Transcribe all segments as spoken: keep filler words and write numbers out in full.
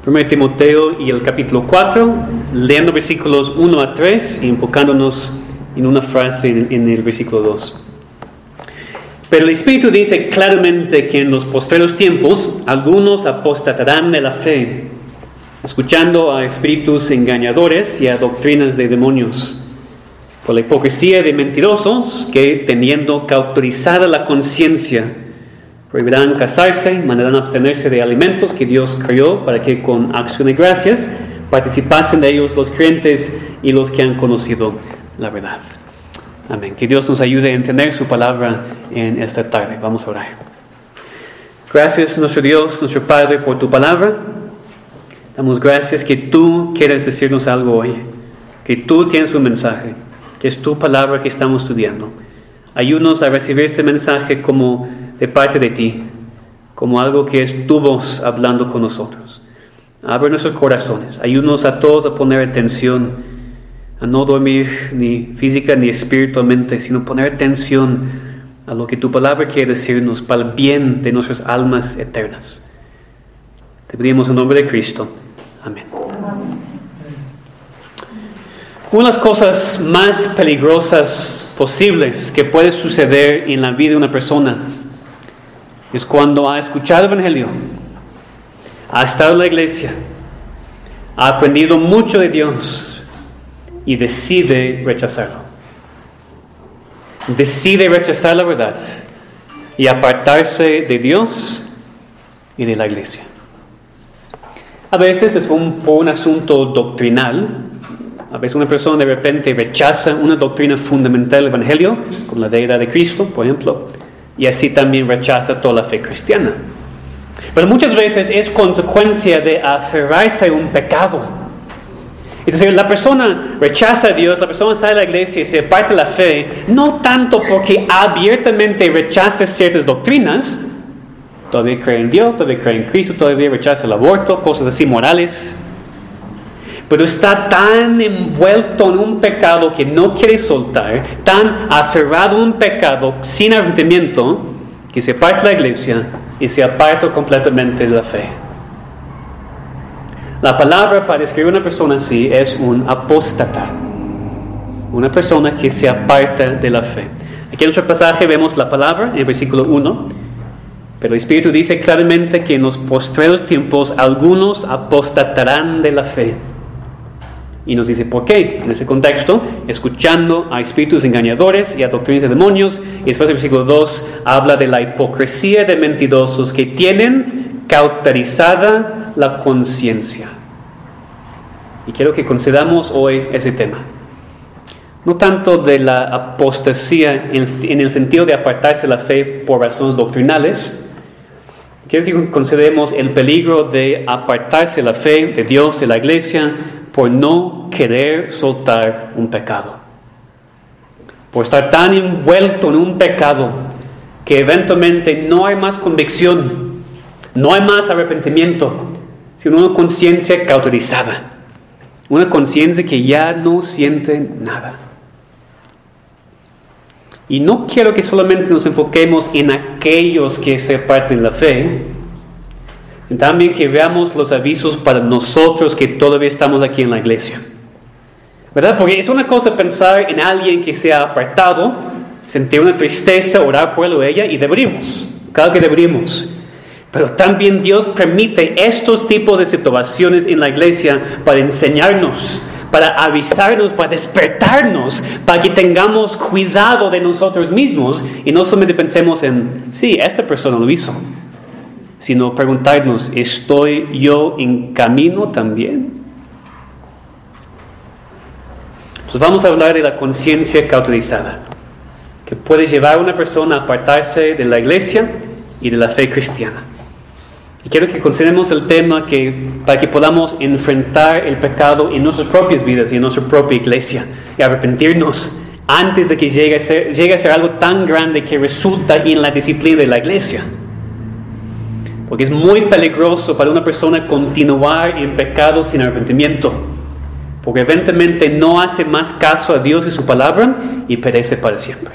primero Timoteo y el capítulo cuatro, leyendo versículos uno a tres y enfocándonos en una frase en, en el versículo dos. Pero el Espíritu dice claramente que en los postreros tiempos algunos apostatarán de la fe, escuchando a espíritus engañadores y a doctrinas de demonios, por la hipocresía de mentirosos que, teniendo cauterizada la conciencia, prohibirán casarse, mandarán abstenerse de alimentos que Dios creó para que con acción de gracias participasen de ellos los creyentes y los que han conocido la verdad. Amén. Que Dios nos ayude a entender su palabra en esta tarde. Vamos a orar. Gracias, nuestro Dios, nuestro Padre, por tu palabra. Damos gracias que tú quieres decirnos algo hoy, que tú tienes un mensaje, que es tu palabra que estamos estudiando. Ayúdanos a recibir este mensaje como de parte de ti, como algo que es tu voz hablando con nosotros. Abre nuestros corazones. Ayúdanos a todos a poner atención, a no dormir ni física ni espiritualmente, sino poner atención a lo que tu palabra quiere decirnos para el bien de nuestras almas eternas. Te pedimos en nombre de Cristo. Amén. Una de las cosas más peligrosas posibles que puede suceder en la vida de una persona es cuando ha escuchado el Evangelio, ha estado en la iglesia, ha aprendido mucho de Dios y decide rechazarlo. Decide rechazar la verdad y apartarse de Dios y de la iglesia. A veces es un, por un asunto doctrinal. A veces una persona de repente rechaza una doctrina fundamental del Evangelio, como la deidad de Cristo, por ejemplo, y así también rechaza toda la fe cristiana. Pero muchas veces es consecuencia de aferrarse a un pecado. Es decir, la persona rechaza a Dios, la persona sale de la iglesia y se aparta de la fe, no tanto porque abiertamente rechaza ciertas doctrinas, todavía cree en Dios, todavía cree en Cristo, todavía rechaza el aborto, cosas así morales, pero está tan envuelto en un pecado que no quiere soltar, tan aferrado a un pecado sin arrepentimiento, que se aparta de la iglesia y se aparta completamente de la fe. La palabra para describir a una persona así es un apóstata, una persona que se aparta de la fe. Aquí en nuestro pasaje vemos la palabra en el versículo uno, pero el Espíritu dice claramente que en los postreros tiempos algunos apostatarán de la fe. Y nos dice por qué. En ese contexto, escuchando a espíritus engañadores y a doctrinas de demonios. Y después el versículo dos habla de la hipocresía de mentirosos que tienen cauterizada la conciencia. Y quiero que consideramos hoy ese tema. No tanto de la apostasía en, en el sentido de apartarse de la fe por razones doctrinales. Quiero que consideremos el peligro de apartarse de la fe de Dios, de la iglesia, por no querer soltar un pecado. Por estar tan envuelto en un pecado que eventualmente no hay más convicción, no hay más arrepentimiento, sino una conciencia cauterizada. Una conciencia que ya no siente nada. Y no quiero que solamente nos enfoquemos en aquellos que se apartan de la fe, también que veamos los avisos para nosotros que todavía estamos aquí en la iglesia. ¿Verdad? Porque es una cosa pensar en alguien que se ha apartado, sentir una tristeza, orar por él o ella, y deberíamos, claro que deberíamos. Pero también Dios permite estos tipos de situaciones en la iglesia para enseñarnos, para avisarnos, para despertarnos, para que tengamos cuidado de nosotros mismos y no solamente pensemos en, sí, esta persona lo hizo, sino preguntarnos, ¿estoy yo en camino también? Entonces vamos a hablar de la conciencia cauterizada, que puede llevar a una persona a apartarse de la iglesia y de la fe cristiana. Y quiero que consideremos el tema que, para que podamos enfrentar el pecado en nuestras propias vidas y en nuestra propia iglesia y arrepentirnos antes de que llegue a ser, llegue a ser algo tan grande que resulta en la disciplina de la iglesia. Porque es muy peligroso para una persona continuar en pecado sin arrepentimiento, porque eventualmente no hace más caso a Dios y su palabra y perece para siempre.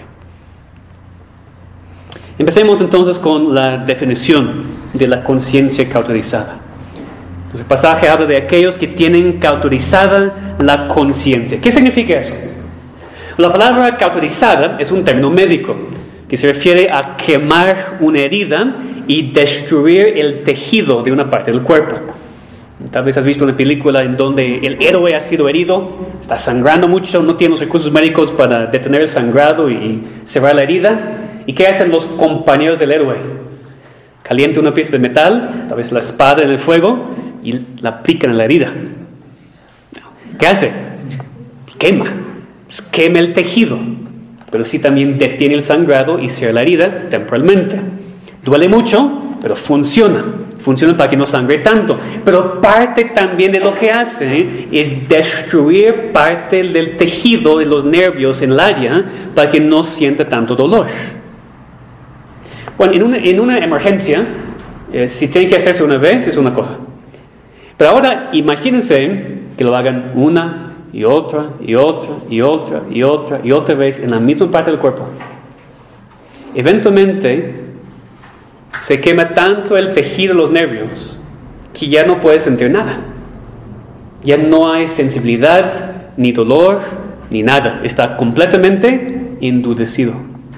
Empecemos entonces con la definición de la conciencia cauterizada. El pasaje habla de aquellos que tienen cauterizada la conciencia. ¿Qué significa eso? La palabra cauterizada es un término médico que se refiere a quemar una herida y destruir el tejido de una parte del cuerpo. Tal vez has visto una película en donde el héroe ha sido herido, está sangrando mucho, no tiene los recursos médicos para detener el sangrado y cerrar la herida. ¿Y qué hacen los compañeros del héroe? Calienta una pieza de metal, tal vez la espada en el fuego, y la aplican en la herida. ¿Qué hace? Quema. Pues quema el tejido, pero sí también detiene el sangrado y cierra la herida temporalmente. Duele mucho, pero funciona. Funciona para que no sangre tanto. Pero parte también de lo que hace es destruir parte del tejido de los nervios en el área para que no sienta tanto dolor. Bueno, en una, en una emergencia, eh, si tiene que hacerse una vez, es una cosa. Pero ahora imagínense que lo hagan una y otra y otra y otra y otra y otra vez en la misma parte del cuerpo. Eventualmente se quema tanto el tejido de los nervios que ya no puedes sentir nada. Ya no hay sensibilidad, ni dolor, ni nada. Está completamente endurecido.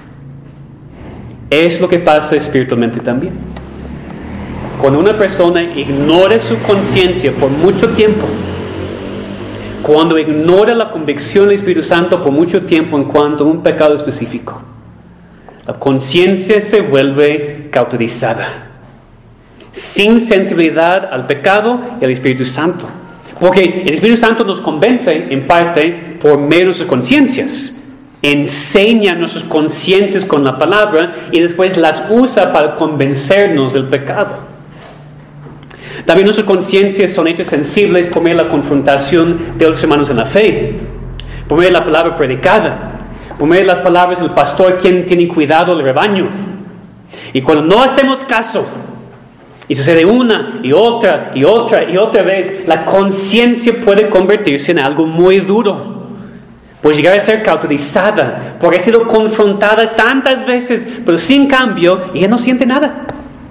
Es lo que pasa espiritualmente también. Cuando una persona ignora su conciencia por mucho tiempo, cuando ignora la convicción del Espíritu Santo por mucho tiempo en cuanto a un pecado específico, la conciencia se vuelve cauterizada, sin sensibilidad al pecado y al Espíritu Santo. Porque el Espíritu Santo nos convence en parte por medio de nuestras conciencias. Enseña nuestras conciencias con la palabra y después las usa para convencernos del pecado. También nuestras conciencias son hechas sensibles por medio de la confrontación de otros hermanos en la fe, por medio de la palabra predicada, por medio de las palabras del pastor quien tiene cuidado del rebaño. Y cuando no hacemos caso y sucede una y otra y otra y otra vez, la conciencia puede convertirse en algo muy duro. Puede llegar a ser cauterizada porque ha sido confrontada tantas veces, pero sin cambio, ella no siente nada.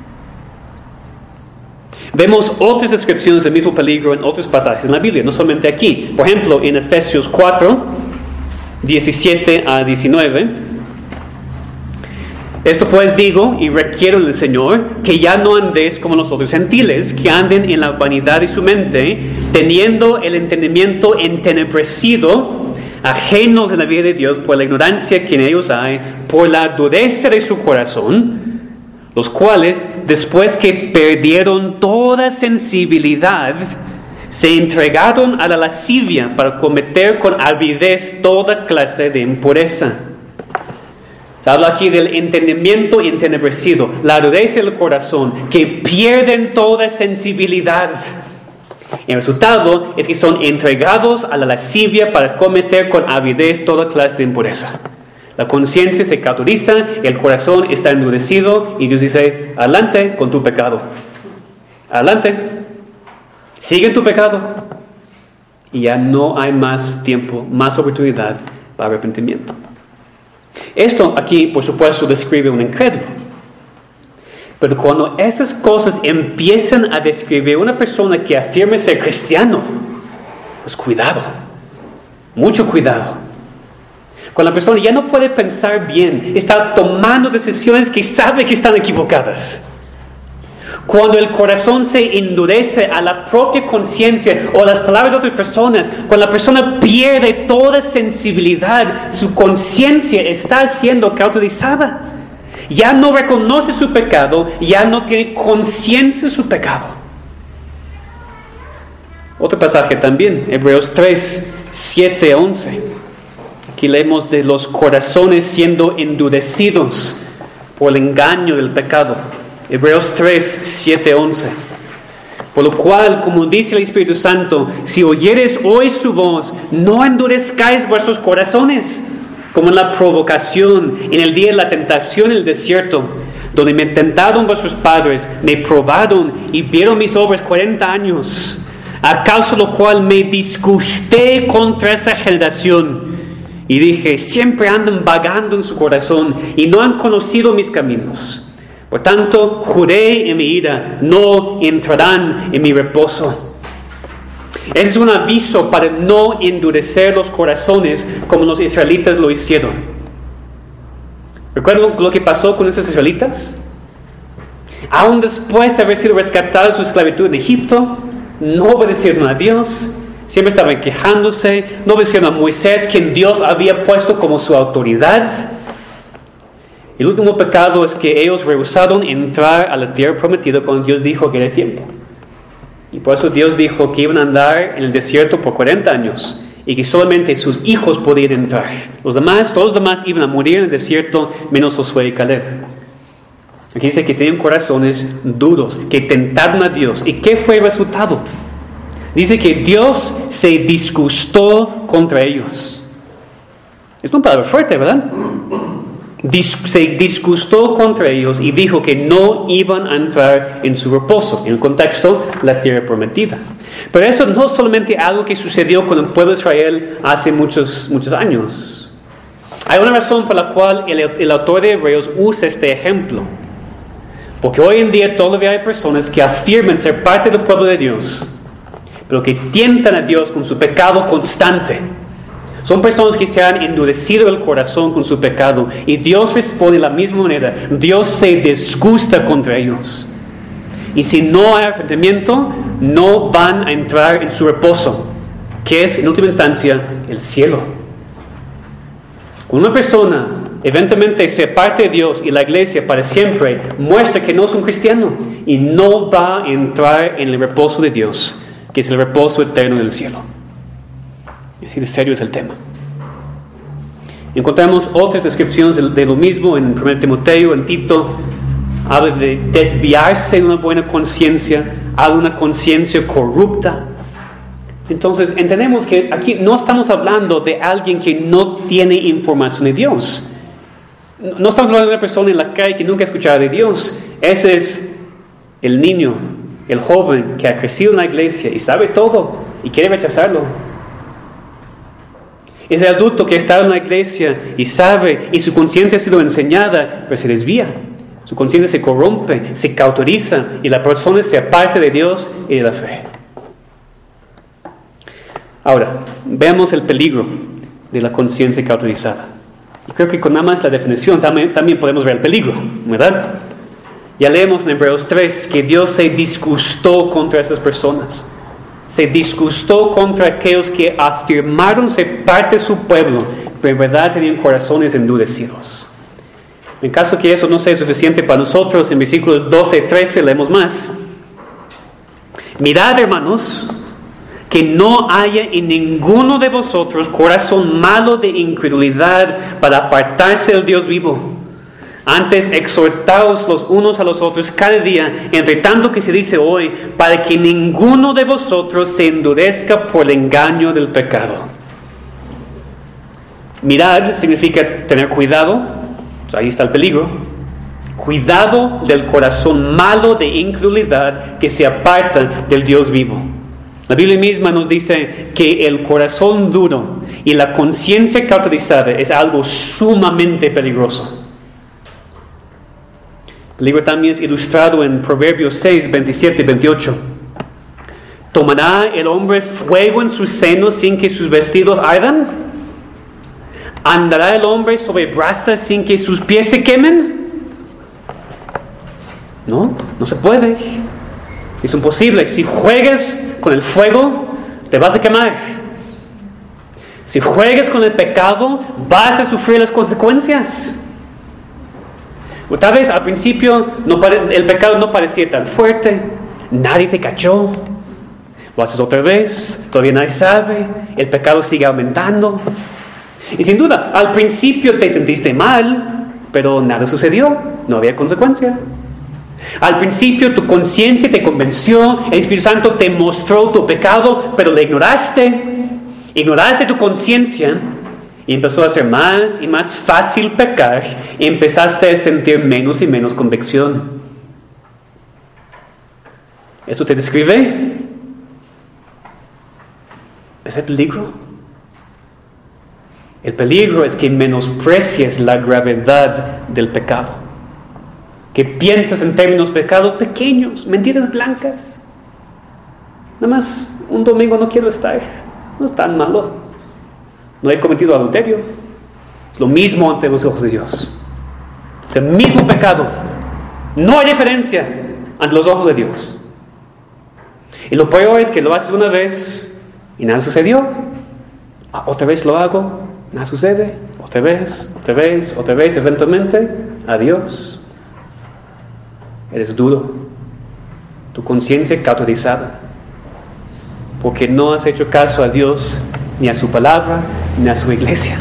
Vemos otras descripciones del mismo peligro en otros pasajes en la Biblia, no solamente aquí. Por ejemplo, en Efesios cuatro, diecisiete a diecinueve. Esto pues digo y requiero del Señor, que ya no andéis como los otros gentiles, que anden en la vanidad de su mente, teniendo el entendimiento entenebrecido, ajenos de la vida de Dios por la ignorancia que en ellos hay, por la dureza de su corazón, los cuales, después que perdieron toda sensibilidad, se entregaron a la lascivia para cometer con avidez toda clase de impureza. Se habla aquí del entendimiento entenebrecido, la dureza del corazón, que pierden toda sensibilidad. El resultado es que son entregados a la lascivia para cometer con avidez toda clase de impureza. La conciencia se cauteriza, el corazón está endurecido y Dios dice, adelante con tu pecado. Adelante. Sigue en tu pecado. Y ya no hay más tiempo, más oportunidad para arrepentimiento. Esto aquí, por supuesto, describe un incrédulo. Pero cuando esas cosas empiezan a describir una persona que afirma ser cristiano, pues cuidado, mucho cuidado. Cuando la persona ya no puede pensar bien, está tomando decisiones que sabe que están equivocadas. Cuando el corazón se endurece a la propia conciencia o a las palabras de otras personas, cuando la persona pierde toda sensibilidad, su conciencia está siendo cauterizada. Ya no reconoce su pecado, ya no tiene conciencia de su pecado. Otro pasaje también, Hebreos tres, siete a once. Aquí leemos de los corazones siendo endurecidos por el engaño del pecado. Hebreos tres, siete a once. Por lo cual, como dice el Espíritu Santo, si oyeres hoy su voz, no endurezcáis vuestros corazones, como en la provocación, en el día de la tentación en el desierto, donde me tentaron vuestros padres, me probaron y vieron mis obras cuarenta años, a causa de lo cual me disgusté contra esa generación. Y dije, siempre andan vagando en su corazón y no han conocido mis caminos. Por tanto, juré en mi ira, no entrarán en mi reposo. Ese es un aviso para no endurecer los corazones como los israelitas lo hicieron. ¿Recuerdan lo que pasó con esos israelitas? Aún después de haber sido rescatados de su esclavitud en Egipto, no obedecieron a Dios, siempre estaban quejándose, no obedecieron a Moisés, quien Dios había puesto como su autoridad. El último pecado es que ellos rehusaron entrar a la tierra prometida cuando Dios dijo que era tiempo. Y por eso Dios dijo que iban a andar en el desierto por cuarenta años y que solamente sus hijos podían entrar. Los demás, todos los demás iban a morir en el desierto, menos Josué y Caleb. Aquí dice que tenían corazones duros, que tentaron a Dios. ¿Y qué fue el resultado? Dice que Dios se disgustó contra ellos. Es una palabra fuerte, ¿verdad? Se disgustó contra ellos y dijo que no iban a entrar en su reposo. En el contexto, la tierra prometida. Pero eso no es solamente algo que sucedió con el pueblo de Israel hace muchos, muchos años. Hay una razón por la cual el, el autor de Hebreos usa este ejemplo. Porque hoy en día todavía hay personas que afirman ser parte del pueblo de Dios, pero que tientan a Dios con su pecado constante. Son personas que se han endurecido el corazón con su pecado y Dios responde de la misma manera. Dios se disgusta contra ellos. Y si no hay arrepentimiento, no van a entrar en su reposo, que es en última instancia el cielo. Cuando una persona eventualmente sea parte de Dios y la iglesia para siempre, muestra que no es un cristiano y no va a entrar en el reposo de Dios, que es el reposo eterno del cielo. Así de serio es el tema. Encontramos otras descripciones de, de lo mismo en primero Timoteo, en Tito. Habla de desviarse de una buena conciencia, habla de una conciencia corrupta. Entonces entendemos que aquí no estamos hablando de alguien que no tiene información de Dios. No estamos hablando de una persona en la calle que nunca ha escuchado de Dios. Ese es el niño, el joven que ha crecido en la iglesia y sabe todo y quiere rechazarlo. Es el adulto que está en la iglesia y sabe y su conciencia ha sido enseñada, pero se desvía. Su conciencia se corrompe, se cauteriza y la persona se aparta de Dios y de la fe. Ahora, veamos el peligro de la conciencia cauterizada. Y creo que con nada más la definición también, también podemos ver el peligro, ¿verdad? Ya leemos en Hebreos tres que Dios se disgustó contra esas personas. Se disgustó contra aquellos que afirmaron ser parte de su pueblo, pero en verdad tenían corazones endurecidos. En caso que eso no sea suficiente para nosotros, en versículos doce y trece leemos más. Mirad, hermanos, que no haya en ninguno de vosotros corazón malo de incredulidad para apartarse del Dios vivo. Antes exhortaos los unos a los otros cada día, entre tanto que se dice hoy, para que ninguno de vosotros se endurezca por el engaño del pecado. Mirar significa tener cuidado, pues ahí está el peligro. Cuidado del corazón malo de incredulidad que se aparta del Dios vivo. La Biblia misma nos dice que el corazón duro y la conciencia cauterizada es algo sumamente peligroso. El libro también es ilustrado en Proverbios seis, veintisiete y veintiocho. ¿Tomará el hombre fuego en sus senos sin que sus vestidos ardan? ¿Andará el hombre sobre brasas sin que sus pies se quemen? No, no se puede. Es imposible. Si juegas con el fuego, te vas a quemar. Si juegas con el pecado, vas a sufrir las consecuencias. O tal vez al principio no pare- el pecado no parecía tan fuerte, nadie te cachó, lo haces otra vez, todavía nadie sabe, el pecado sigue aumentando. Y sin duda, al principio te sentiste mal, pero nada sucedió, no había consecuencia. Al principio tu conciencia te convenció, el Espíritu Santo te mostró tu pecado, pero le ignoraste, ignoraste tu conciencia. Y empezó a ser más y más fácil pecar. Y empezaste a sentir menos y menos convicción. ¿Eso te describe? ¿Es el peligro? El peligro es que menosprecies la gravedad del pecado. que piensas en términos pecados pequeños, mentiras blancas. Nada más un domingo no quiero estar, no es tan malo. No he cometido adulterio. Es lo mismo ante los ojos de Dios. Es el mismo pecado. No hay diferencia ante los ojos de Dios. Y lo peor es que lo haces una vez y nada sucedió. Ah, otra vez lo hago, nada sucede. Otra vez, otra vez, otra vez. Eventualmente, adiós. Eres duro. Tu conciencia cauterizada. Porque no has hecho caso a Dios, ni a su palabra, ni a su iglesia.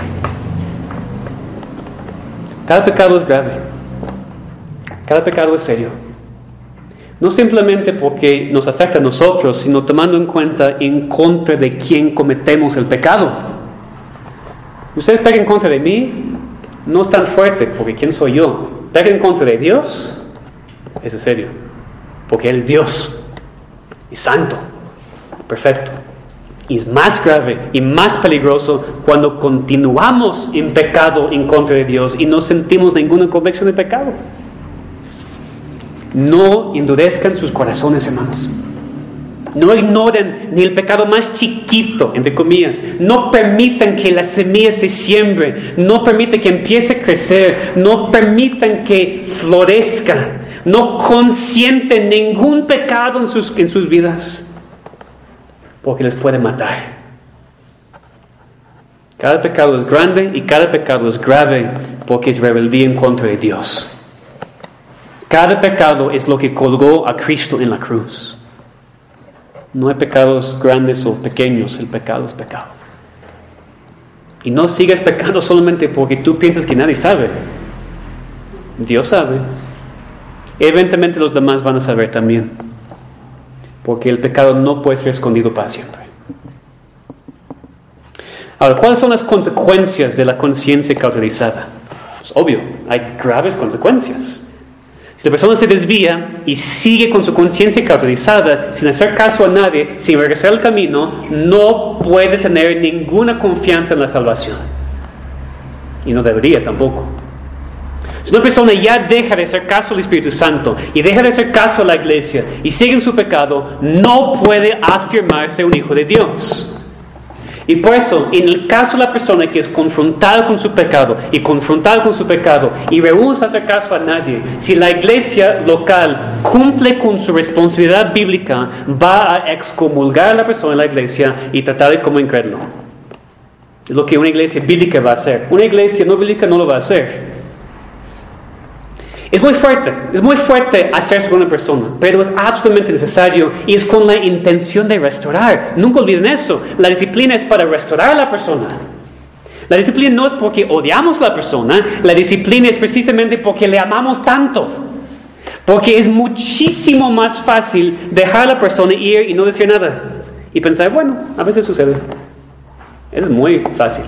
Cada pecado es grave. Cada pecado es serio. No simplemente porque nos afecta a nosotros, sino tomando en cuenta en contra de quién cometemos el pecado. Ustedes pecan en contra de mí, no es tan fuerte, porque ¿quién soy yo? Pecan en contra de Dios, eso es serio, porque Él es Dios, y santo, perfecto. Y es más grave y más peligroso cuando continuamos en pecado en contra de Dios y no sentimos ninguna convicción de pecado. No endurezcan sus corazones, hermanos. No ignoren ni el pecado más chiquito, entre comillas. No permitan que la semilla se siembre. No permitan que empiece a crecer. No permitan que florezca. No consienten ningún pecado en sus, en sus vidas, porque les puede matar. Cada pecado es grande y cada pecado es grave porque es rebeldía en contra de Dios. Cada pecado es lo que colgó a Cristo en la cruz. No hay pecados grandes o pequeños, el pecado es pecado. Y no sigas pecando solamente porque tú piensas que nadie sabe. Dios sabe. Eventualmente los demás van a saber también. Porque el pecado no puede ser escondido para siempre. Ahora, ¿cuáles son las consecuencias de la conciencia cauterizada? Es obvio, hay graves consecuencias. Si la persona se desvía y sigue con su conciencia cauterizada, sin hacer caso a nadie, sin regresar al camino, no puede tener ninguna confianza en la salvación. Y no debería tampoco. Si una persona ya deja de hacer caso al Espíritu Santo y deja de hacer caso a la iglesia y sigue en su pecado, no puede afirmarse un hijo de Dios. Y por eso, en el caso de la persona que es confrontada con su pecado y confrontada con su pecado y rehúsa hacer caso a nadie, si la iglesia local cumple con su responsabilidad bíblica, va a excomulgar a la persona en la iglesia y tratarle como incrédulo. Es lo que una iglesia bíblica va a hacer. Una iglesia no bíblica no lo va a hacer. Es muy fuerte, es muy fuerte hacerse con una persona, pero es absolutamente necesario y es con la intención de restaurar. Nunca olviden eso. La disciplina es para restaurar a la persona. La disciplina no es porque odiamos a la persona, la disciplina es precisamente porque le amamos tanto. Porque es muchísimo más fácil dejar a la persona ir y no decir nada. Y pensar, bueno, a veces sucede. Eso es muy fácil.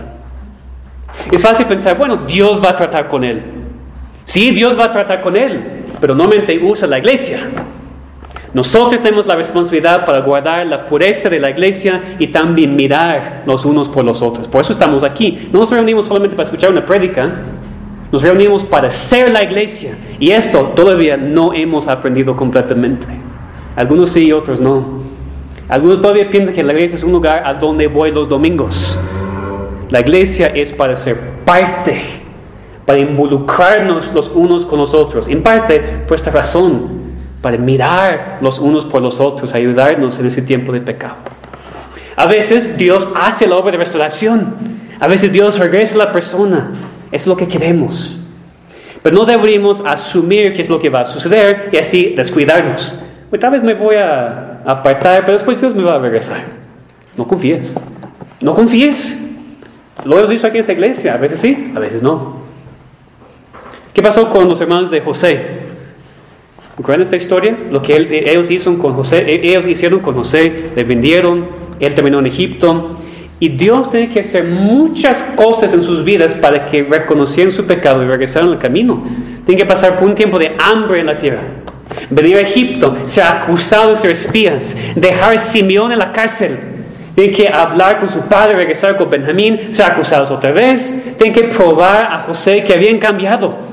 Es fácil pensar, bueno, Dios va a tratar con él. Sí, Dios va a tratar con él, pero normalmente usa la iglesia. Nosotros tenemos la responsabilidad para guardar la pureza de la iglesia y también mirar los unos por los otros. Por eso estamos aquí. No nos reunimos solamente para escuchar una prédica, nos reunimos para ser la iglesia. Y esto todavía no hemos aprendido completamente. Algunos sí, otros no. Algunos todavía piensan que la iglesia es un lugar a donde voy los domingos. La iglesia es para ser parte, para involucrarnos los unos con los otros. En parte, por esta razón, para mirar los unos por los otros, ayudarnos en ese tiempo de pecado. A veces Dios hace la obra de restauración. A veces Dios regresa a la persona. Es lo que queremos. Pero no deberíamos asumir que es lo que va a suceder y así descuidarnos. Pues tal vez me voy a apartar, pero después Dios me va a regresar. No confíes. No confíes. Lo hemos dicho aquí en esta iglesia. A veces sí, a veces no. ¿Qué pasó con los hermanos de José? ¿Recuerdan esta historia? Lo que él, ellos, hicieron con José, ellos hicieron con José, le vendieron, él terminó en Egipto. Y Dios tiene que hacer muchas cosas en sus vidas para que reconocieran su pecado y regresaran al camino. Tienen que pasar por un tiempo de hambre en la tierra. Venir a Egipto, ser acusados de ser espías, dejar a Simeón en la cárcel. Tienen que hablar con su padre, regresar con Benjamín, ser acusados otra vez. Tienen que probar a José que habían cambiado.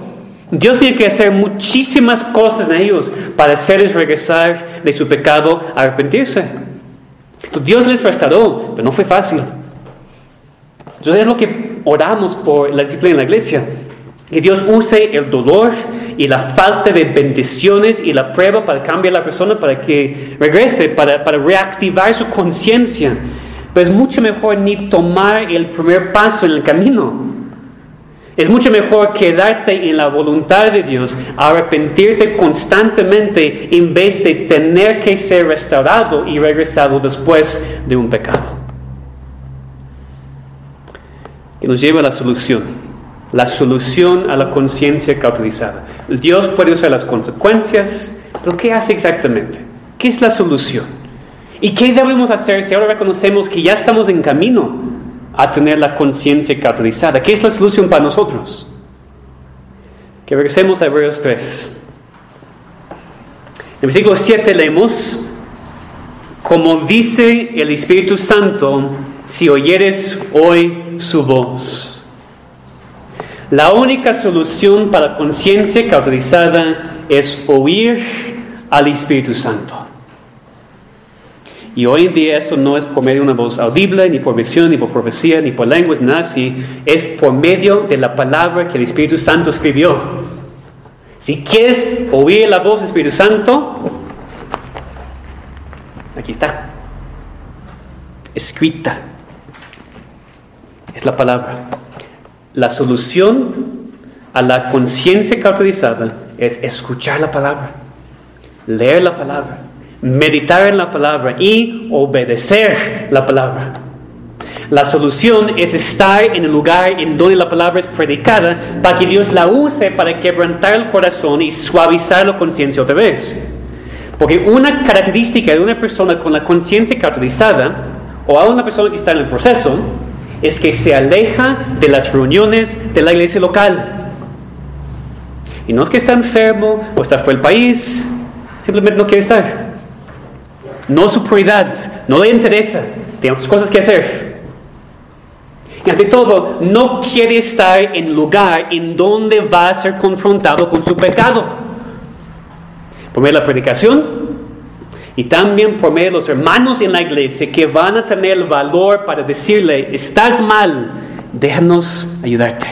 Dios tiene que hacer muchísimas cosas en ellos para hacerles regresar de su pecado a arrepentirse. Entonces, Dios les restauró, pero no fue fácil. Entonces es lo que oramos por la disciplina en la iglesia. Que Dios use el dolor y la falta de bendiciones y la prueba para cambiar a la persona, para que regrese, para, para reactivar su conciencia. Pero es mucho mejor ni tomar el primer paso en el camino. Es mucho mejor quedarte en la voluntad de Dios, arrepentirte constantemente en vez de tener que ser restaurado y regresado después de un pecado. Que nos lleva a la solución. La solución a la conciencia cauterizada. Dios puede usar las consecuencias, pero ¿qué hace exactamente? ¿Qué es la solución? ¿Y qué debemos hacer si ahora reconocemos que ya estamos en camino a tener la conciencia cauterizada? ¿Qué es la solución para nosotros? Que regresemos a Hebreos tres. En el versículo siete leemos: como dice el Espíritu Santo, si oyeres hoy su voz. La única solución para la conciencia cauterizada es oír al Espíritu Santo. Y hoy en día esto no es por medio de una voz audible, ni por visión, ni por profecía, ni por lenguas, nada así. Es por medio de la palabra que el Espíritu Santo escribió. Si quieres oír la voz del Espíritu Santo, aquí está. Escrita. Es la palabra. La solución a la conciencia cauterizada es escuchar la palabra, leer la palabra, meditar en la palabra y obedecer la palabra. La solución es estar en el lugar en donde la palabra es predicada para que Dios la use para quebrantar el corazón y suavizar la conciencia otra vez. Porque una característica de una persona con la conciencia cauterizada, o a una persona que está en el proceso, es que se aleja de las reuniones de la iglesia local. Y no es que está enfermo o está fuera del país, simplemente no quiere estar. No es su prioridad, no le interesa, tiene otras cosas que hacer. Y ante todo, no quiere estar en el lugar en donde va a ser confrontado con su pecado. Por medio de la predicación y también por medio de los hermanos en la iglesia que van a tener el valor para decirle: estás mal, déjanos ayudarte.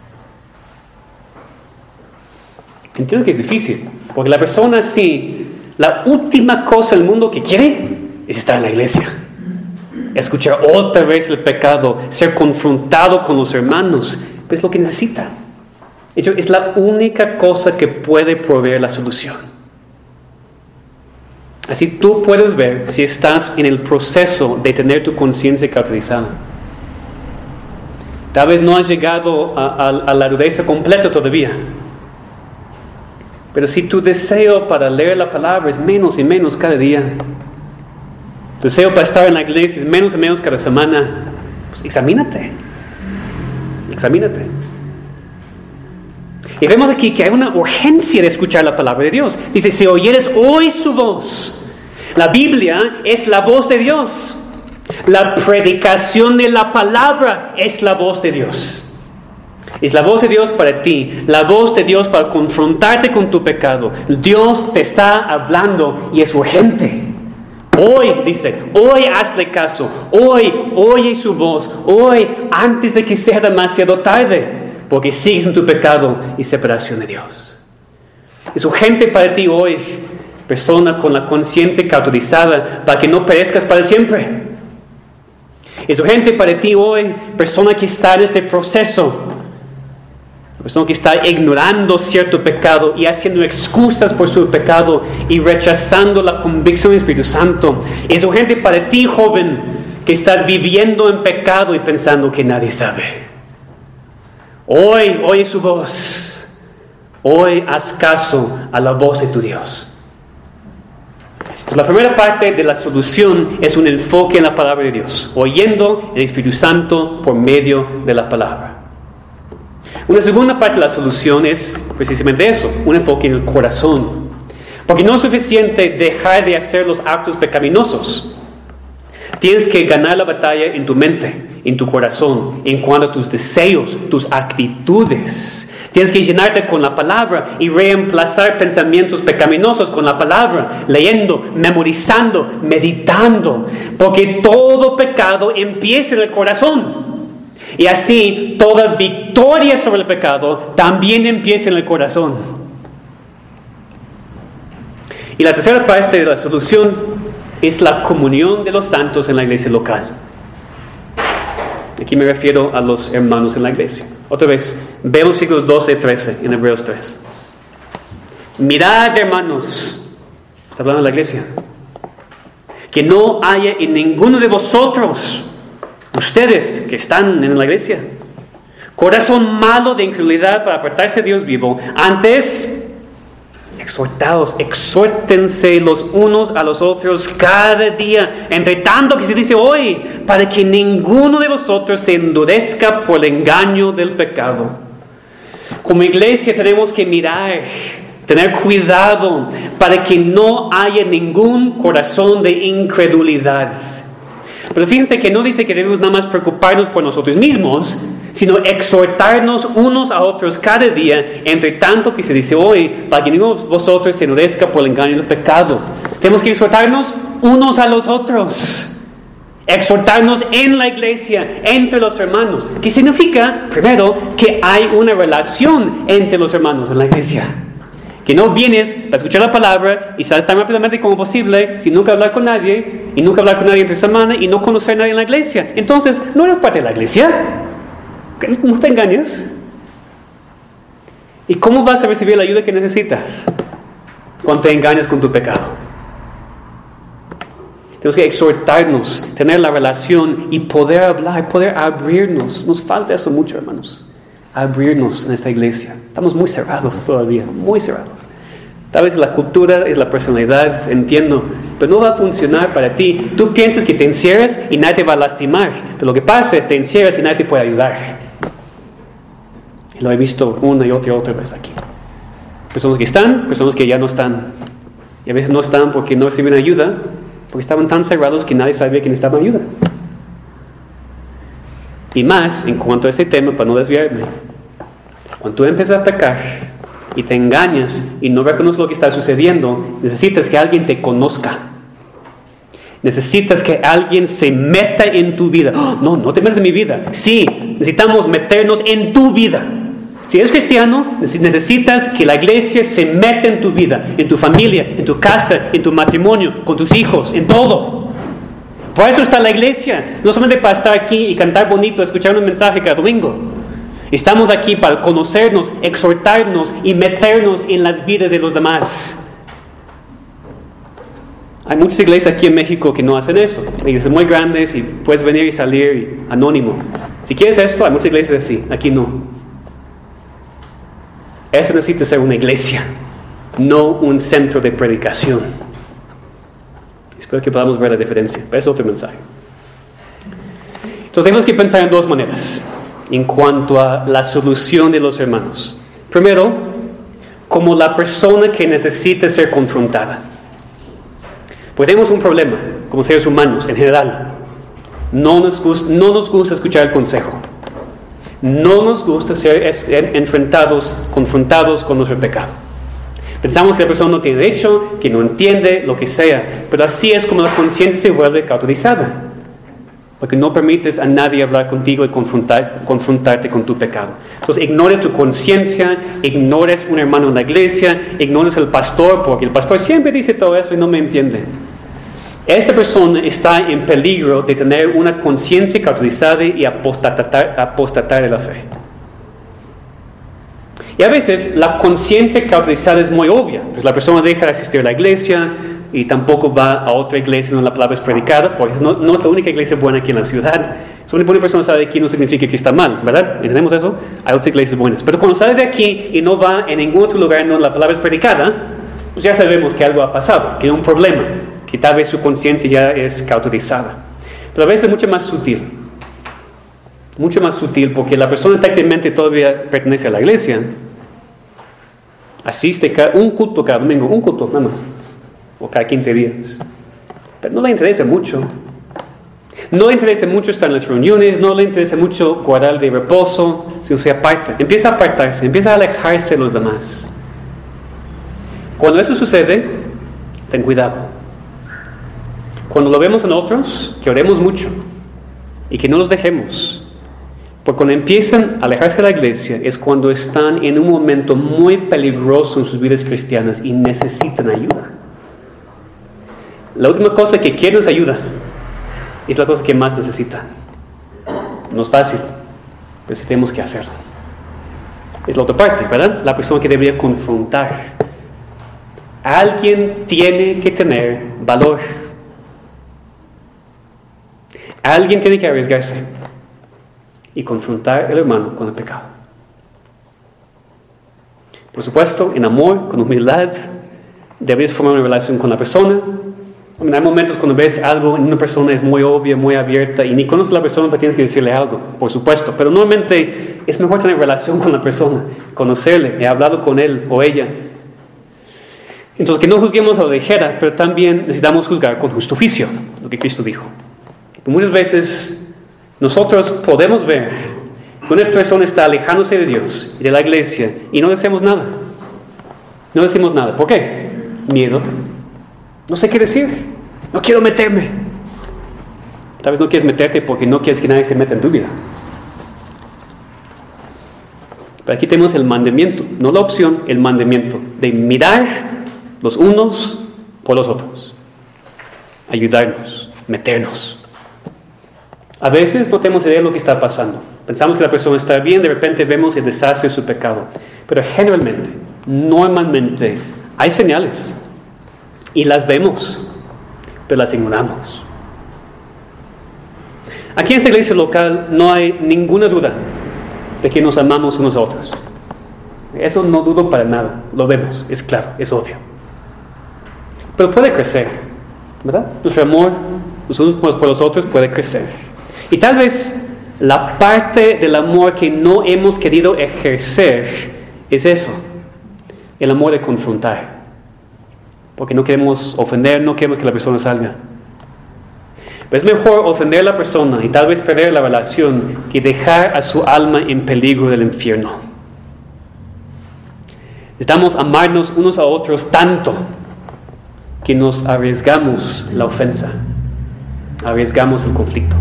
Entiendo que es difícil, porque la persona así, la última cosa del mundo que quiere es estar en la iglesia, escuchar otra vez el pecado, ser confrontado con los hermanos. Pero es lo que necesita. De hecho, es la única cosa que puede proveer la solución. Así tú puedes ver si estás en el proceso de tener tu conciencia cauterizada. Tal vez no has llegado a, a, a la rudeza completa todavía. Pero si tu deseo para leer la palabra es menos y menos cada día, tu deseo para estar en la iglesia es menos y menos cada semana, pues examínate. Examínate. Y vemos aquí que hay una urgencia de escuchar la palabra de Dios. Dice: si oyeres hoy su voz. La Biblia es la voz de Dios. La predicación de la palabra es la voz de Dios. Es la voz de Dios para ti, la voz de Dios para confrontarte con tu pecado. Dios te está hablando y es urgente. Hoy, dice, hoy hazle caso. Hoy oye su voz. Hoy, antes de que sea demasiado tarde. Porque sigues en tu pecado y separación de Dios. Es urgente para ti hoy, persona con la conciencia cauterizada, para que no perezcas para siempre. Es urgente para ti hoy, persona que está en este proceso, persona que está ignorando cierto pecado y haciendo excusas por su pecado y rechazando la convicción del Espíritu Santo. Es urgente para ti, joven, que está viviendo en pecado y pensando que nadie sabe. Hoy oye su voz. Hoy haz caso a la voz de tu Dios. Pues la primera parte de la solución es un enfoque en la palabra de Dios, oyendo el Espíritu Santo por medio de la palabra. Una segunda parte de la solución es precisamente eso, un enfoque en el corazón. Porque no es suficiente dejar de hacer los actos pecaminosos. Tienes que ganar la batalla en tu mente, en tu corazón, en cuanto a tus deseos, tus actitudes. Tienes que llenarte con la palabra y reemplazar pensamientos pecaminosos con la palabra, leyendo, memorizando, meditando, porque todo pecado empieza en el corazón. Y así, toda victoria sobre el pecado también empieza en el corazón. Y la tercera parte de la solución es la comunión de los santos en la iglesia local. Aquí me refiero a los hermanos en la iglesia. Otra vez, vemos siglos doce y trece en Hebreos tres. Mirad, hermanos, está hablando de la iglesia, que no haya en ninguno de vosotros, ustedes que están en la iglesia, corazón malo de incredulidad para apartarse de Dios vivo. Antes, exhortados, exhórtense los unos a los otros cada día, entre tanto que se dice hoy, para que ninguno de vosotros se endurezca por el engaño del pecado. Como iglesia tenemos que mirar, tener cuidado para que no haya ningún corazón de incredulidad. Pero fíjense que no dice que debemos nada más preocuparnos por nosotros mismos, sino exhortarnos unos a otros cada día, entre tanto que se dice hoy, para que ninguno de vosotros se endurezca por el engaño del pecado. Tenemos que exhortarnos unos a los otros. Exhortarnos en la iglesia, entre los hermanos. ¿Qué significa? Primero, que hay una relación entre los hermanos en la iglesia. Que no vienes a escuchar la palabra y sales tan rápidamente como posible sin nunca hablar con nadie, y nunca hablar con nadie entre semana y no conocer a nadie en la iglesia. Entonces, no eres parte de la iglesia. No te engañes. ¿Y cómo vas a recibir la ayuda que necesitas? Cuando te engañas con tu pecado. Tenemos que exhortarnos, tener la relación y poder hablar, poder abrirnos. Nos falta eso mucho, hermanos. Abrirnos en esta iglesia. Estamos muy cerrados todavía, muy cerrados. Tal vez la cultura es la personalidad, entiendo, pero no va a funcionar para ti. Tú piensas que te encierras y nadie te va a lastimar, pero lo que pasa es que te encierras y nadie te puede ayudar. Y lo he visto una y otra y otra vez aquí. Personas que están, personas que ya no están. Y a veces no están porque no reciben ayuda, porque estaban tan cerrados que nadie sabía que necesitaban ayuda. Y más, en cuanto a ese tema, para no desviarme, cuando tú empiezas a pecar y te engañas y no reconoces lo que está sucediendo, necesitas que alguien te conozca. Necesitas que alguien se meta en tu vida. Oh, no, no te metas en mi vida. Sí, necesitamos meternos en tu vida. Si eres cristiano, necesitas que la iglesia se meta en tu vida, en tu familia, en tu casa, en tu matrimonio, con tus hijos, en todo. Por eso está la iglesia, no solamente para estar aquí y cantar bonito, escuchar un mensaje cada domingo. Estamos aquí para conocernos, exhortarnos y meternos en las vidas de los demás. Hay muchas iglesias aquí en México que no hacen eso. Iglesias muy grandes y puedes venir y salir y, anónimo. Si quieres esto, hay muchas iglesias así, aquí no. Eso necesita ser una iglesia, no un centro de predicación. Espero que podamos ver la diferencia. Pero es otro mensaje. Entonces tenemos que pensar en dos maneras en cuanto a la solución de los hermanos. Primero, como la persona que necesita ser confrontada. Pues tenemos un problema como seres humanos en general. No nos gusta, no nos gusta escuchar el consejo. No nos gusta ser enfrentados, confrontados con nuestro pecado. Pensamos que la persona no tiene derecho, que no entiende, lo que sea. Pero así es como la conciencia se vuelve cauterizada. Porque no permites a nadie hablar contigo y confrontar, confrontarte con tu pecado. Entonces ignores tu conciencia, ignores un hermano en la iglesia, ignores al pastor, porque el pastor siempre dice todo eso y no me entiende. Esta persona está en peligro de tener una conciencia cauterizada y apostatar, apostatar de la fe. Y a veces la conciencia cauterizada es muy obvia. Pues la persona deja de asistir a la iglesia y tampoco va a otra iglesia donde la palabra es predicada, porque no, no es la única iglesia buena aquí en la ciudad. Si una persona sale de aquí no significa que está mal, ¿verdad? ¿Entendemos eso? Hay otras iglesias buenas. Pero cuando sale de aquí y no va en ningún otro lugar donde la palabra es predicada, pues ya sabemos que algo ha pasado, que hay un problema, que tal vez su conciencia ya es cauterizada. Pero a veces es mucho más sutil. Mucho más sutil, porque la persona técnicamente todavía pertenece a la iglesia. Asiste cada, un culto cada domingo, un culto nada más, o cada quince días. Pero no le interesa mucho. No le interesa mucho estar en las reuniones, no le interesa mucho guardar de reposo, sino se aparta. Empieza a apartarse, empieza a alejarse de los demás. Cuando eso sucede, ten cuidado. Cuando lo vemos en otros, que oremos mucho y que no los dejemos. Porque cuando empiezan a alejarse de la iglesia es cuando están en un momento muy peligroso en sus vidas cristianas y necesitan ayuda. La última cosa que quieren es ayuda. Es la cosa que más necesitan. No es fácil, pero sí tenemos que hacerlo. Es la otra parte, ¿verdad? La persona que debería confrontar. Alguien tiene que tener valor. Alguien tiene que arriesgarse y confrontar al hermano con el pecado. Por supuesto, en amor, con humildad, debes formar una relación con la persona. Hay momentos cuando ves algo en una persona es muy obvia, muy abierta y ni conoces a la persona, pero tienes que decirle algo, por supuesto. Pero normalmente es mejor tener relación con la persona, conocerle, he hablado con él o ella. Entonces, que no juzguemos a la ligera, pero también necesitamos juzgar con justo juicio, lo que Cristo dijo. Muchas veces nosotros podemos ver que una persona está alejándose de Dios y de la iglesia y no decimos nada. No decimos nada. ¿Por qué? Miedo. No sé qué decir. No quiero meterme. Tal vez no quieres meterte porque no quieres que nadie se meta en tu vida. Pero aquí tenemos el mandamiento, no la opción, el mandamiento de mirar los unos por los otros. Ayudarnos, meternos. A veces no tenemos idea de lo que está pasando. Pensamos que la persona está bien, de repente vemos el desastre de su pecado. Pero generalmente, normalmente, hay señales. Y las vemos, pero las ignoramos. Aquí en esta iglesia local no hay ninguna duda de que nos amamos unos a otros. Eso no dudo para nada. Lo vemos, es claro, es obvio. Pero puede crecer, ¿verdad? Nuestro amor los unos por los otros puede crecer. Y tal vez la parte del amor que no hemos querido ejercer es eso, el amor de confrontar. Porque no queremos ofender, no queremos que la persona salga. Pero es mejor ofender a la persona y tal vez perder la relación que dejar a su alma en peligro del infierno. Necesitamos amarnos unos a otros tanto que nos arriesgamos la ofensa, arriesgamos el conflicto.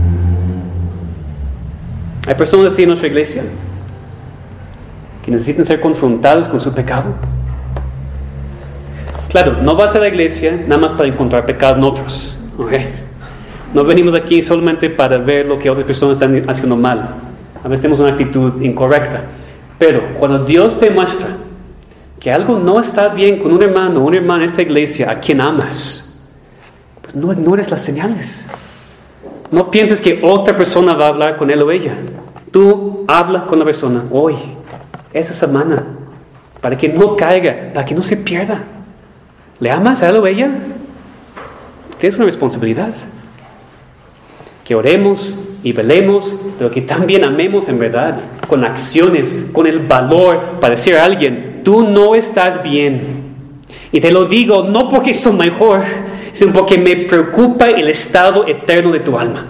Hay personas así en nuestra iglesia que necesitan ser confrontados con su pecado. Claro, no vas a la iglesia nada más para encontrar pecado en otros. ¿Okay? No venimos aquí solamente para ver lo que otras personas están haciendo mal. A veces tenemos una actitud incorrecta. Pero cuando Dios te muestra que algo no está bien con un hermano o una hermana en esta iglesia a quien amas, pues no ignores las señales. No pienses que otra persona va a hablar con él o ella. Tú habla con la persona hoy, esa semana, para que no caiga, para que no se pierda. ¿Le amas a él o ella? Tienes una responsabilidad. Que oremos y velemos, pero que también amemos en verdad, con acciones, con el valor para decir a alguien, tú no estás bien. Y te lo digo no porque soy mejor, sino porque me preocupa el estado eterno de tu alma.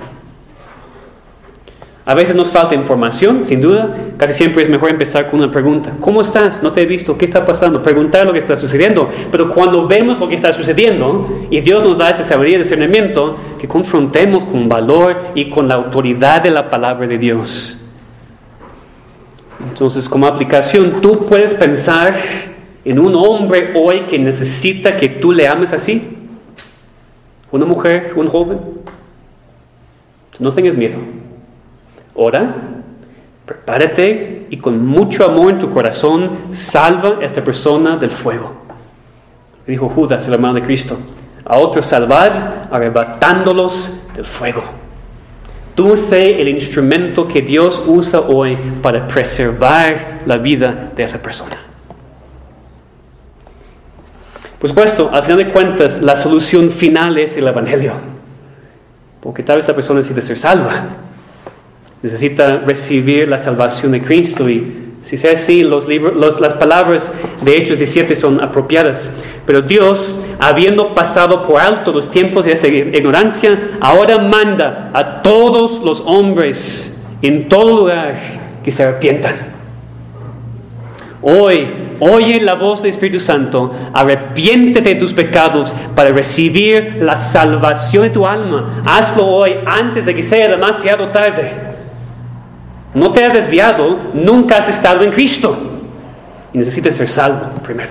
A veces nos falta información, sin duda. Casi siempre es mejor empezar con una pregunta. ¿Cómo estás? No te he visto. ¿Qué está pasando? Preguntar lo que está sucediendo. Pero cuando vemos lo que está sucediendo y Dios nos da esa sabiduría y discernimiento, que confrontemos con valor y con la autoridad de la palabra de Dios. Entonces, como aplicación, tú puedes pensar en un hombre hoy que necesita que tú le ames así. Una mujer, un joven. No tengas miedo. Ora, prepárate y con mucho amor en tu corazón salva a esta persona del fuego. Dijo Judas, el hermano de Cristo, a otros salvad arrebatándolos del fuego. Tú sé el instrumento que Dios usa hoy para preservar la vida de esa persona. Por supuesto, al final de cuentas, la solución final es el Evangelio. Porque tal vez esta persona necesita ser salva. Necesita recibir la salvación de Cristo. Y si sea así, los libros, los, las palabras de Hechos diecisiete son apropiadas. Pero Dios, habiendo pasado por alto los tiempos de esta ignorancia, ahora manda a todos los hombres en todo lugar que se arrepientan. Hoy, oye la voz del Espíritu Santo, arrepiéntete de tus pecados para recibir la salvación de tu alma. Hazlo hoy antes de que sea demasiado tarde. No te has desviado, nunca has estado en Cristo y necesitas ser salvo primero.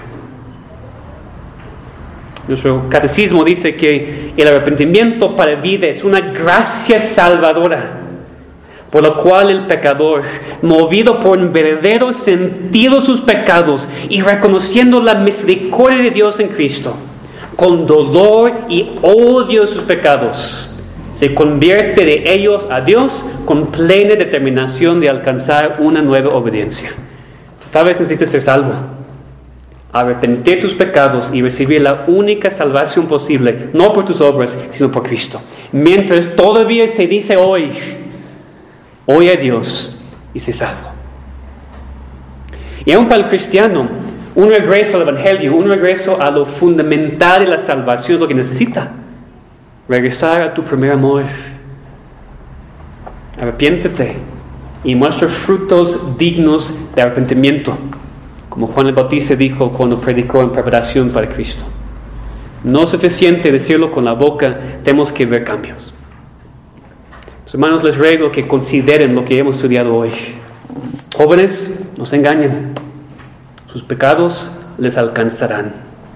Nuestro catecismo dice que el arrepentimiento para vida es una gracia salvadora, por lo cual el pecador, movido por un verdadero sentido de sus pecados y reconociendo la misericordia de Dios en Cristo, con dolor y odio de sus pecados, se convierte de ellos a Dios con plena determinación de alcanzar una nueva obediencia. Tal vez necesites ser salvo, arrepentir tus pecados y recibir la única salvación posible, no por tus obras, sino por Cristo. Mientras todavía se dice hoy, oye a Dios y sé salvo. Y aún para el cristiano, un regreso al Evangelio, un regreso a lo fundamental de la salvación es lo que necesita. Regresar a tu primer amor. Arrepiéntete y muestra frutos dignos de arrepentimiento, como Juan el Bautista dijo cuando predicó en preparación para Cristo. No es suficiente decirlo con la boca, tenemos que ver cambios. Los hermanos, les ruego que consideren lo que hemos estudiado hoy. Jóvenes, no se engañen. Sus pecados les alcanzarán.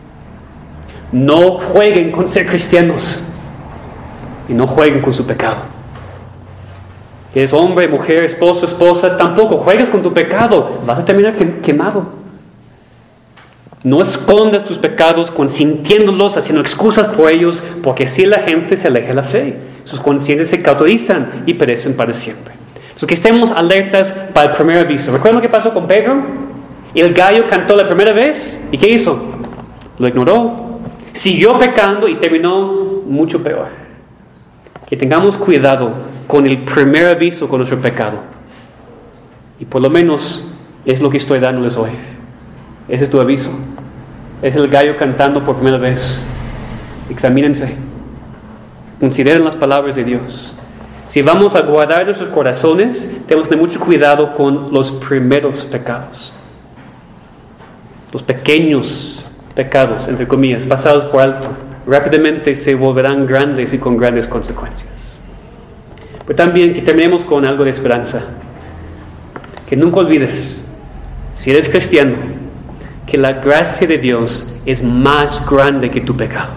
No jueguen con ser cristianos y no jueguen con su pecado. Que es hombre, mujer, esposo, esposa, tampoco juegues con tu pecado. Vas a terminar quemado. No escondas tus pecados consintiéndolos, haciendo excusas por ellos, porque así la gente se aleja de la fe. Sus conciencias se cauterizan y perecen para siempre. Entonces, que estemos alertas para el primer aviso. ¿Recuerdan lo que pasó con Pedro? El gallo cantó la primera vez, ¿y qué hizo? Lo ignoró. Siguió pecando y terminó mucho peor. Que tengamos cuidado con el primer aviso con nuestro pecado. Y por lo menos es lo que estoy dándoles hoy. Ese es tu aviso. Es el gallo cantando por primera vez. Examínense. Consideren las palabras de Dios. Si vamos a guardar nuestros corazones, tenemos que tener mucho cuidado con los primeros pecados. Los pequeños pecados, entre comillas, pasados por alto, rápidamente se volverán grandes y con grandes consecuencias. Pero también que terminemos con algo de esperanza. Que nunca olvides, si eres cristiano, que la gracia de Dios es más grande que tu pecado.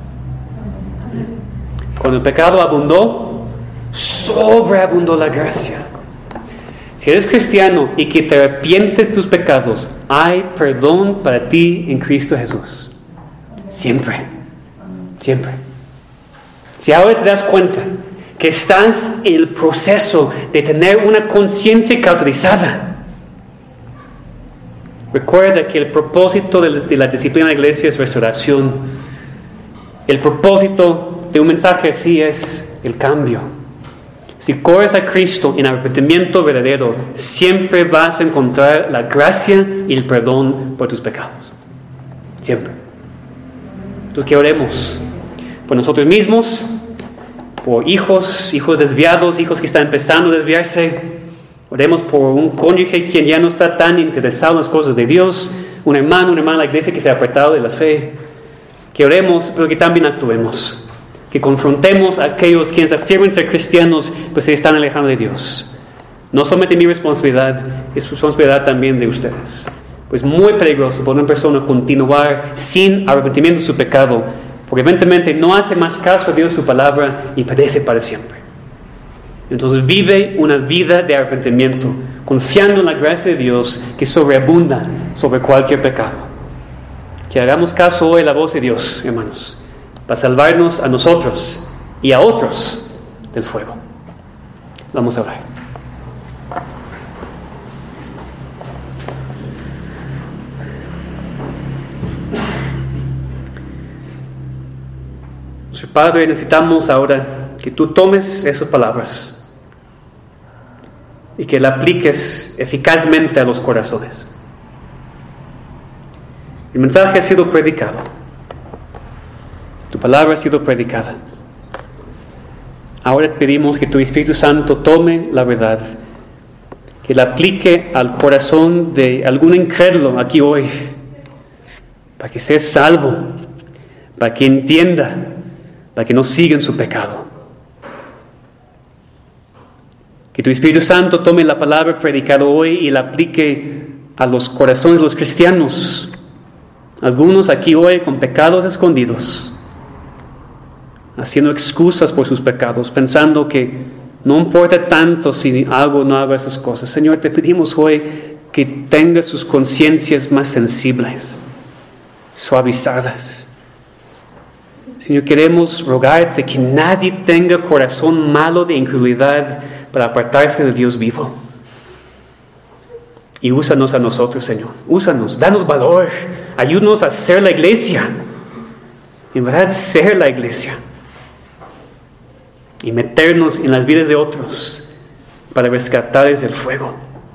Cuando el pecado abundó, sobreabundó la gracia. Si eres cristiano y que te arrepientes de tus pecados, hay perdón para ti en Cristo Jesús. Siempre. Siempre. Si ahora te das cuenta que estás en el proceso de tener una conciencia cauterizada, recuerda que el propósito de la disciplina de la iglesia es restauración. El propósito de un mensaje así es el cambio. Si corres a Cristo en arrepentimiento verdadero, siempre vas a encontrar la gracia y el perdón por tus pecados. Siempre. Entonces, que oremos por nosotros mismos, por hijos, hijos desviados, hijos que están empezando a desviarse. Oremos por un cónyuge quien ya no está tan interesado en las cosas de Dios, un hermano, una hermana de la iglesia que se ha apartado de la fe. Que oremos, pero que también actuemos. Que confrontemos a aquellos quienes afirman ser cristianos, pues se están alejando de Dios. No solamente mi responsabilidad, es responsabilidad también de ustedes. Pues muy peligroso por una persona continuar sin arrepentimiento de su pecado, porque evidentemente no hace más caso a Dios su palabra y perece para siempre. Entonces vive una vida de arrepentimiento, confiando en la gracia de Dios que sobreabunda sobre cualquier pecado. Que hagamos caso hoy a la voz de Dios, hermanos, para salvarnos a nosotros y a otros del fuego. Vamos a orar. Nuestro Padre, necesitamos ahora que tú tomes esas palabras y que las apliques eficazmente a los corazones. El mensaje ha sido predicado. Tu palabra ha sido predicada. Ahora pedimos que tu Espíritu Santo tome la verdad, que la aplique al corazón de algún incrédulo aquí hoy, para que sea salvo, para que entienda, para que no siga en su pecado. Que tu Espíritu Santo tome la palabra predicada hoy y la aplique a los corazones de los cristianos, algunos aquí hoy con pecados escondidos, haciendo excusas por sus pecados, pensando que no importa tanto si hago o no hago esas cosas. Señor, te pedimos hoy que tenga sus conciencias más sensibles, suavizadas. Señor, queremos rogarte que nadie tenga corazón malo de incredulidad para apartarse del Dios vivo. Y úsanos a nosotros, Señor. Úsanos, danos valor, ayúdanos a ser la iglesia. En verdad, ser la iglesia. Y meternos en las vidas de otros para rescatarles del fuego.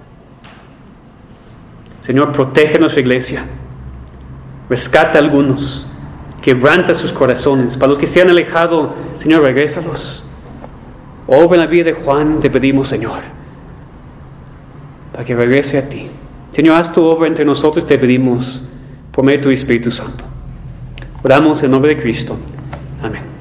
Señor, protege nuestra iglesia. Rescata a algunos. Quebranta sus corazones. Para los que se han alejado, Señor, regrésalos. Obra en la vida de Juan, te pedimos, Señor, para que regrese a ti. Señor, haz tu obra entre nosotros, te pedimos, por medio de tu Espíritu Santo. Oramos en nombre de Cristo. Amén.